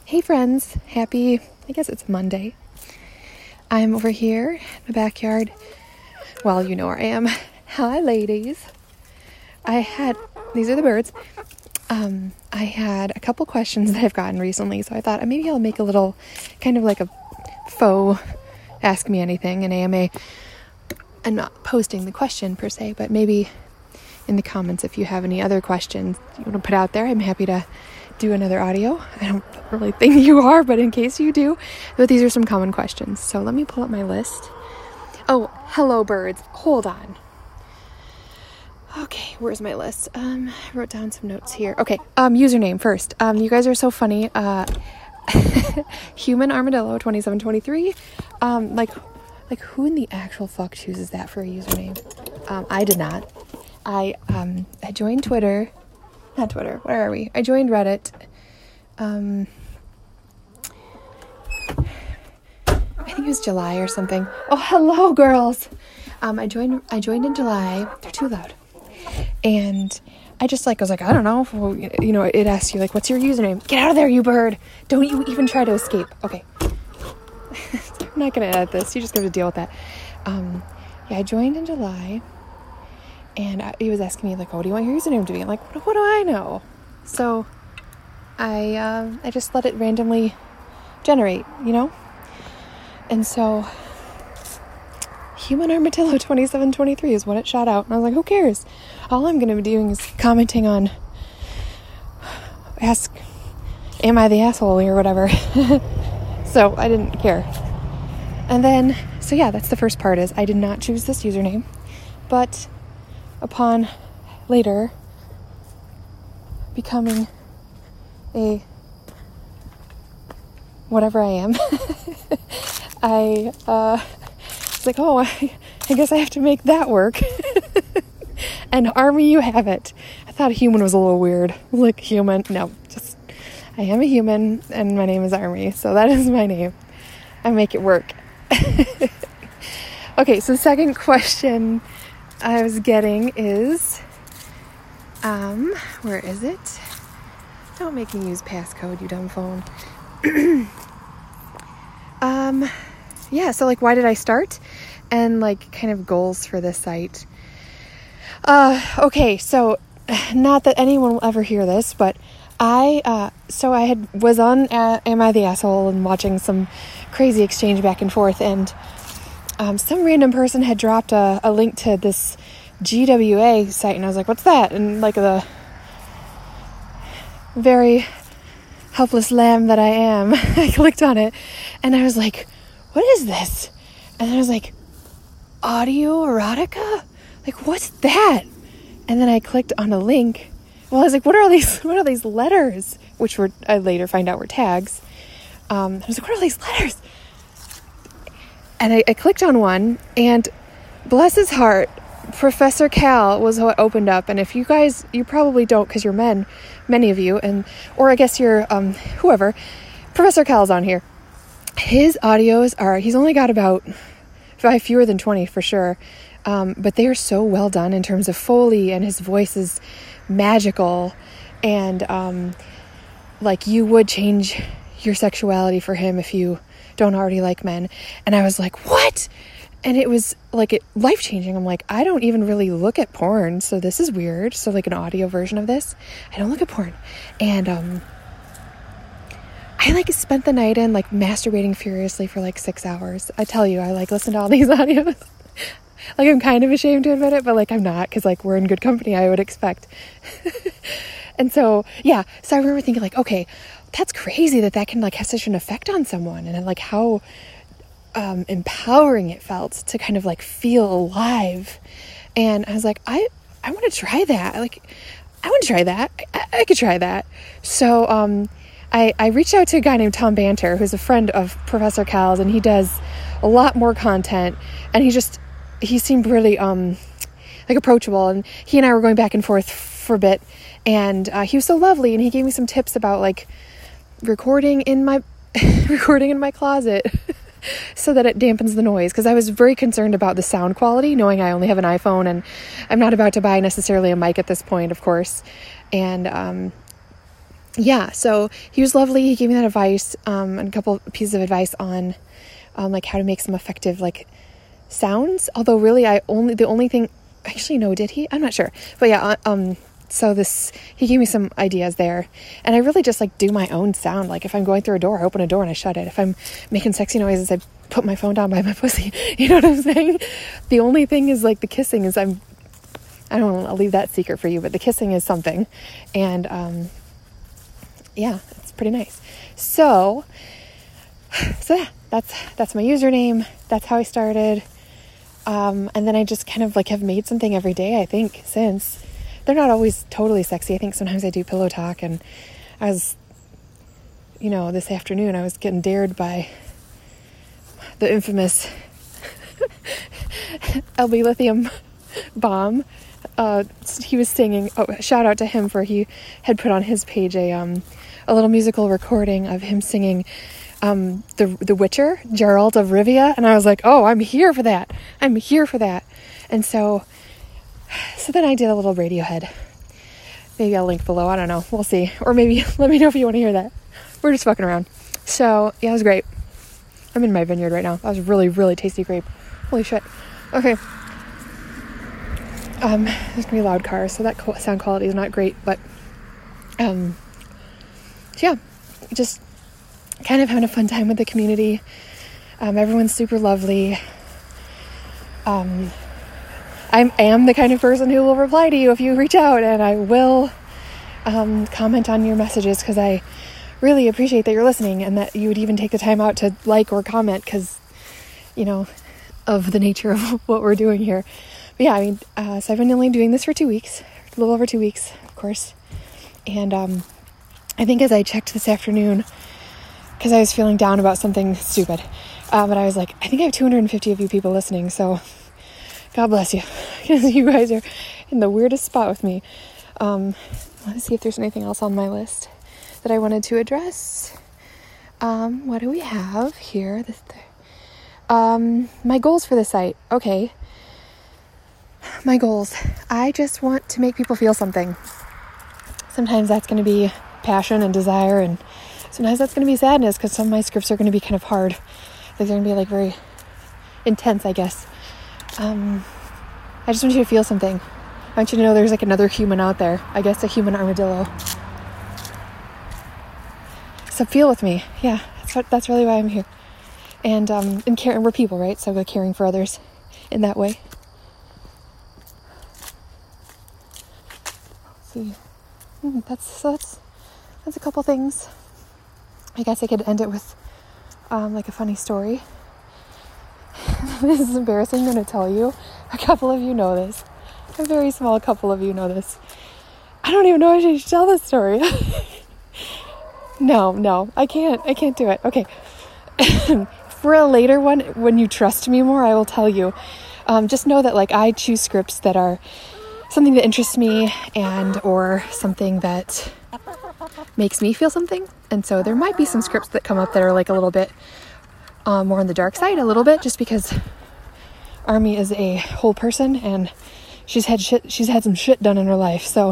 Hey friends, I guess it's Monday. I'm over here in the backyard. Well, you know where I am. Hi ladies. These are the birds. I had a couple questions that I've gotten recently, so I thought maybe I'll make a little, kind of like a faux Ask Me Anything, an AMA. I'm not posting the question per se, but maybe in the comments if you have any other questions you want to put out there, I'm happy to do another audio. I don't really think you are, but in case you do. But these are some common questions. So let me pull up my list. Oh, hello birds. Hold on. Okay, where's my list? I wrote down some notes here. Okay, username first. You guys are so funny. Human Armadillo 2723. Like who in the actual fuck chooses that for a username? I did not. I joined Twitter. Not Twitter. Where are we? I joined Reddit. I think it was July or something. Oh, hello, girls. I joined in July. They're too loud. And I just was like, I don't know. Well, you know, it asks you what's your username? Get out of there, you bird! Don't you even try to escape. Okay. I'm not gonna edit this. You just have to deal with that. I joined in July. And he was asking me, what do you want your username to be? I'm like, what do I know? So I just let it randomly generate, you know? And so Human Armadillo 2723 is what it shot out. And I was like, who cares? All I'm going to be doing is commenting on am I the asshole or whatever. So I didn't care. And then, that's the first part is I did not choose this username. But upon later becoming a whatever I am, I was like, I guess I have to make that work. And Army, you have it. I thought human was a little weird. Like human. No, just I am a human and my name is Army. So that is my name. I make it work. Okay, so the second question I was getting is, where is it? Don't make me use passcode, you dumb phone. So why did I start? And kind of goals for this site. Okay, so not that anyone will ever hear this, but I was on Am I the Asshole and watching some crazy exchange back and forth, and some random person had dropped a link to this GWA site, and I was like, what's that? And the very helpless lamb that I am, I clicked on it, and I was like, what is this? And then I was like, audio erotica? What's that? And then I clicked on a link. Well, I was like, what are these letters? Which I later find out were tags. I was like, what are these letters? And I clicked on one, and bless his heart, Professor Cal was what opened up. And if you guys, you probably don't because you're men, many of you, or I guess you're whoever, Professor Cal's on here. His audios he's only got about 5 fewer than 20 for sure. But they are so well done in terms of Foley, and his voice is magical. And you would change your sexuality for him if you don't already like men. And I was like, what? And it was life-changing. I'm like, I don't even really look at porn, so this is weird. So an audio version of this, I don't look at porn. And I spent the night in masturbating furiously for 6 hours. I tell you, I listened to all these audios. I'm kind of ashamed to admit it, but I'm not, because we're in good company, I would expect. And so I remember thinking okay, that's crazy that can have such an effect on someone, and how empowering it felt to kind of feel alive. And I was like, I want to try that. I want to try that. I could try that. So I reached out to a guy named Tom Banter, who's a friend of Professor Cal's, and he does a lot more content, and he seemed really approachable, and he and I were going back and forth for a bit, and he was so lovely, and he gave me some tips about recording in my closet so that it dampens the noise, because I was very concerned about the sound quality, knowing I only have an iPhone and I'm not about to buy necessarily a mic at this point, of course. And yeah, so he was lovely. He gave me that advice, and a couple pieces of advice on, like how to make some effective, like, sounds. Although really the only thing, actually, no, did he? I'm not sure. But yeah, so he gave me some ideas there, and I really just like do my own sound. Like if I'm going through a door, I open a door and I shut it. If I'm making sexy noises, I put my phone down by my pussy. You know what I'm saying? The only thing is like the kissing is I don't know, I'll leave that secret for you, but the kissing is something. And, yeah, it's pretty nice. So yeah, that's my username. That's how I started. And then I just kind of like have made something every day, I think, since. They're not always totally sexy. I think sometimes I do pillow talk, and I was, this afternoon I was getting dared by the infamous LB Lithium Bomb. He was singing, shout out to him for he had put on his page a little musical recording of him singing the Witcher, Geralt of Rivia, and I was like, oh, I'm here for that. And so then I did a little Radiohead. Maybe I'll link below, I don't know, we'll see. Or maybe let me know if you want to hear that. We're just fucking around. So yeah, it was great. I'm in my vineyard right now. That was really, really tasty grape. Holy shit. Okay. There's gonna be loud cars, so that sound quality is not great, but so yeah, just kind of having a fun time with the community. Everyone's super lovely. I am the kind of person who will reply to you if you reach out, and I will comment on your messages, because I really appreciate that you're listening and that you would even take the time out to like or comment, because of the nature of what we're doing here. But yeah, I mean, so I've been only doing this for 2 weeks, a little over 2 weeks, of course. And I think as I checked this afternoon, because I was feeling down about something stupid, but I was like, I think I have 250 of you people listening, so God bless you, because you guys are in the weirdest spot with me. Let's see if there's anything else on my list that I wanted to address. What do we have here? My goals for the site. Okay. My goals. I just want to make people feel something. Sometimes that's going to be passion and desire, and sometimes that's going to be sadness, because some of my scripts are going to be kind of hard. They're going to be like very intense, I guess. I just want you to feel something. I want you to know there's like another human out there. I guess a human armadillo. So feel with me. Yeah, that's really why I'm here. And we're people, right? So we're caring for others in that way. Let's see. That's a couple things. I guess I could end it with like a funny story. This is embarrassing, I'm going to tell you. A couple of you know this. A very small couple of you know this. I don't even know if I should tell this story. No, I can't do it. Okay. For a later one, when you trust me more, I will tell you. Just know that like I choose scripts that are something that interests me or something that makes me feel something. And so there might be some scripts that come up that are like a little bit more on the dark side, a little bit, just because Army is a whole person and she's had some shit done in her life. So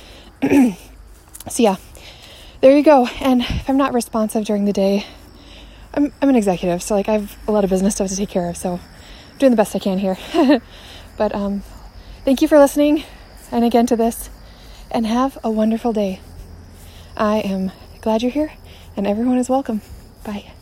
yeah, there you go. And if I'm not responsive during the day, I'm an executive, so like I have a lot of business stuff to take care of, so I'm doing the best I can here. But thank you for listening, and again to this, and have a wonderful day. I am glad you're here, and everyone is welcome. Bye.